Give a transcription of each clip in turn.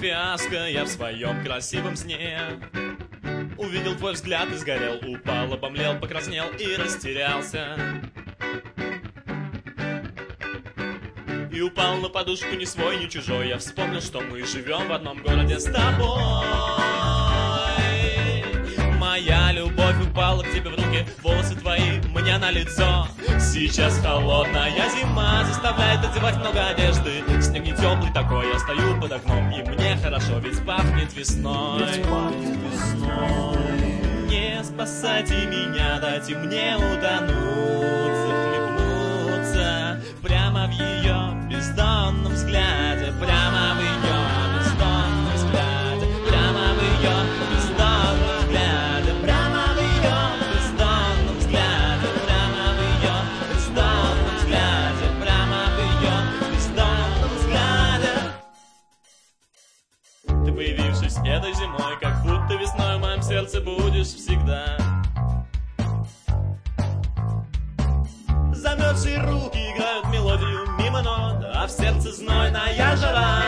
фиаско я в своем красивом сне. Увидел твой взгляд и сгорел, упал, обомлел, покраснел и растерялся. И упал на подушку ни свой, ни чужой. Я вспомнил, что мы живем в одном городе с тобой. Моя любовь упала к тебе в руки, волосы твои мне на лицо. Сейчас холодная зима заставляет одевать много одежды. Снег не теплый такой, я стою под окном, и мне хорошо, ведь пахнет весной. Не спасайте меня, дайте мне утонуть, захлебнуться прямо в ее бездонном взгляде, прямо в ее бездонном взгляде, прямо в ее бездонном взгляде, прямо в ее бездонном взгляде, прямо в ее бездонном взгляде, прямо в ее бездонном взгляде. Ты, появившись этой зимой, как будто весной в моем сердце будешь всегда. Замерзшие руки играют мелодию мимо нот, а в сердце знойная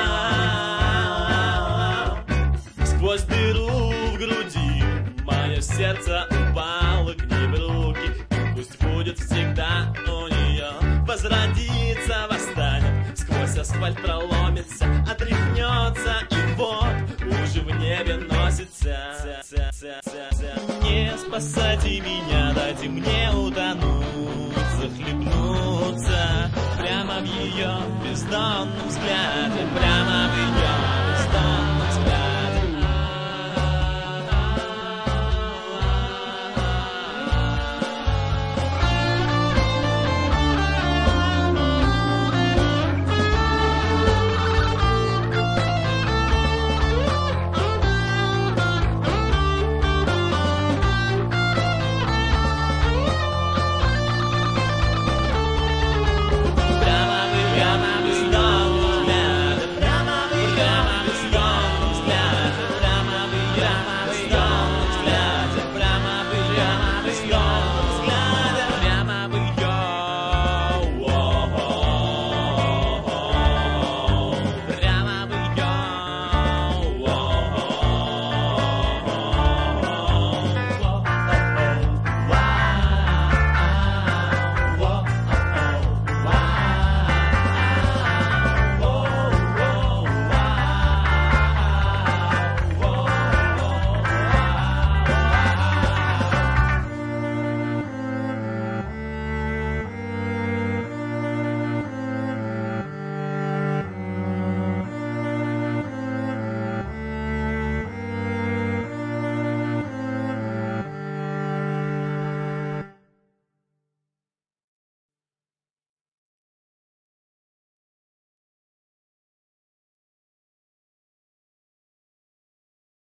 жара. Сквозь дыру в груди мое сердце упало к ней в руки. И пусть будет всегда у нее, возродится, восстанет, сквозь асфальт проломится, отряхнется, и вот уже в небе носится. Не спасайте меня, дайте мне утонуть, захлебнуться прямо в ее бездонном взгляде, прямо